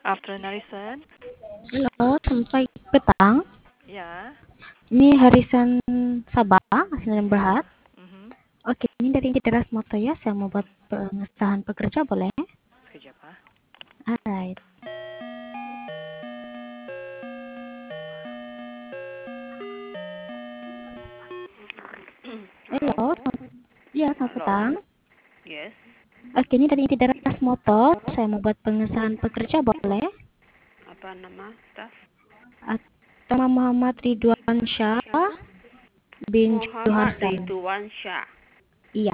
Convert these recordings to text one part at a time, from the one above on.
Afternoon, Harrison. Halo, selamat petang. Ya, Ini Harisan Sabah, Senin ya. Berhad. Oke, ini dari Cedera Moto ya. Saya mau buat pengesahan pekerja, boleh? Sekejap, ah. Alright. Halo. Halo, ya selamat Halo. petang. Yes. Oke, ini dari Cedera Moto. Saya mau buat pengesahan pekerja, boleh? Apa nama staff? Nama Muhammad Ridwan Syah bin Muhammad Juharsan. Ridwan Syah. Iya.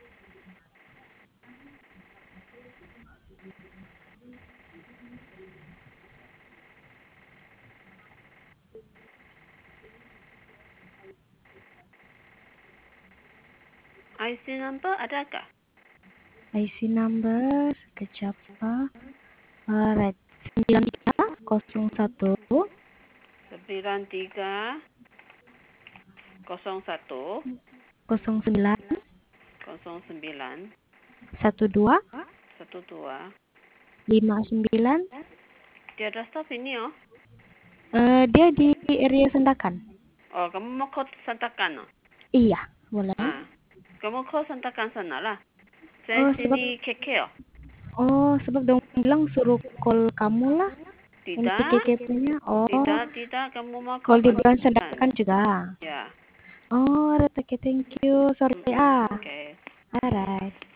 IC number adakah? IC number, sekejap Pak. Alright. 9301 9301 09 09 12 12. 59. Dia ada staff ini oh. Dia di area Sendakan. Oh, kamu mau ke Santakan oh? Iya, boleh. Kamu ke Santakan sana lah. Saya Oh, sini KK oh. sebab dong bilang suruh call kamu lah. Untuk Tidak. KKP-nya. Oh, Tidak. Kamu mau ke call di bulan Santakan. Sendakan juga. Ya. Oh, alright, okay, thank you. Sorry, Okay. Alright.